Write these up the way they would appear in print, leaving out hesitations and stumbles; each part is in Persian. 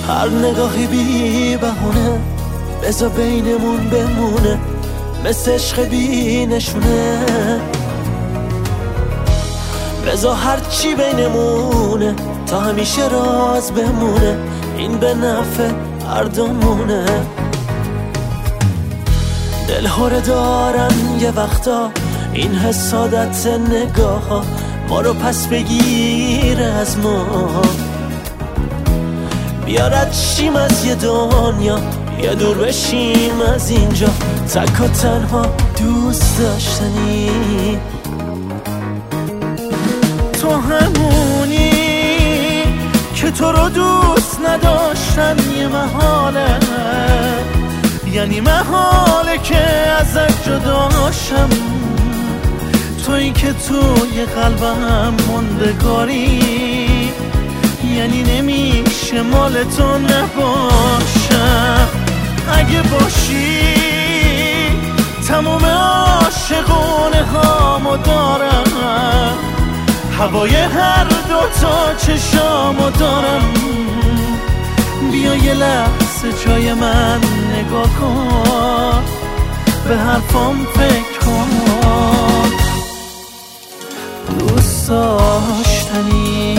هر نگاهی بی بهونه بذار بینمون بمونه، مثل عشق بی نشونه. بذار هرچی بینمونه تا همیشه راز بمونه، این به نفع هر دومونه. دل هره دارن یه وقتا این حسادت نگاه ها، ما رو پس بگیره از ما. بیارد شیم از یه دنیا، یه دور بشیم از اینجا، تک و تنها دوست داشتنی. تو همونی که تو رو دوست نداشتن یه محاله، یعنی محاله که ازت جداشم. تویی که توی قلبم موندگاری، یعنی نمیشه مال تو نباشم. اگه باشی تموم عاشقونه هامو دارم، هوای هر دوتا چشامو دارم. بیا یه لحظه جای من نگاه کن، به حرفام فکر کن. دوست داشتنی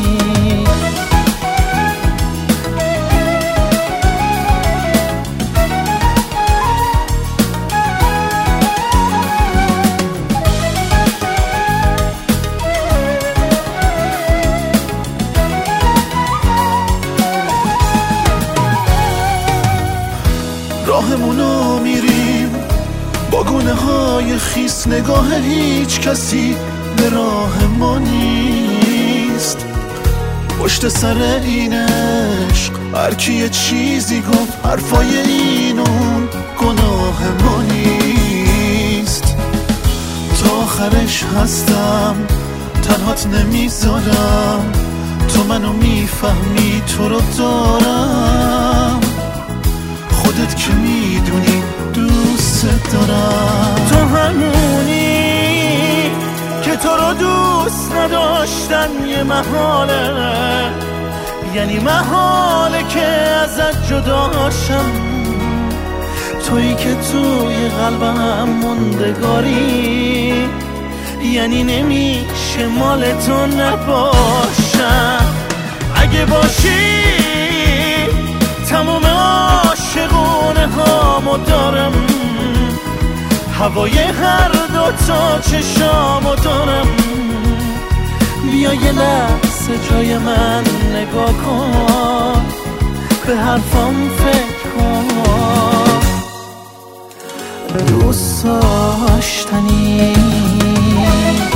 راهمونو میریم با گونه های خیس، نگاه هیچ کسی به راه ما نیست. پشت سر این عشق هر کی یه چیزی گفت، حرفای اینون گناه ما نیست. تا آخرش هستم تنهات نمیذارم، تو منو میفهمی تو رو دارم. خودت که میدونی دوست دارم. تو همونی که تو رو دوست نداشتن یه محاله، یعنی محاله که ازت جداشم. تویی که توی قلبم موندگاری، یعنی نمیشه مال تو نباشم. اگه باشی تموم عاشقونه هامو دارم، هوای هر دوتا چشامو دارم. بیا یه لحظه جای من نگاه کن، به حرفام فکر کن. دوست داشتنی